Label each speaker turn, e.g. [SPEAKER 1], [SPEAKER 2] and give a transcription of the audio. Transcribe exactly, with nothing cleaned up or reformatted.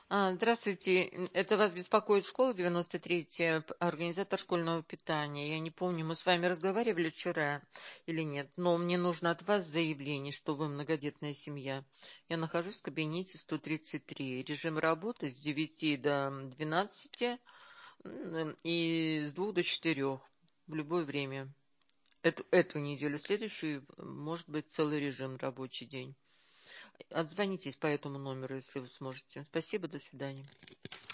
[SPEAKER 1] А, Здравствуйте, м, это вас беспокоит школа девяносто третья, п- организатор школьного питания. Я не помню, мы с вами разговаривали вчера или нет, но мне нужно от вас заявление, что вы многодетная семья. Я нахожусь в кабинете сто тридцать три. Режим работы с девяти до двенадцати м, и с двух до четырех в любое время. Эту, эту неделю, следующую, может быть, целый режим рабочий день. Отзвонитесь по этому номеру, если вы сможете. Спасибо, до свидания.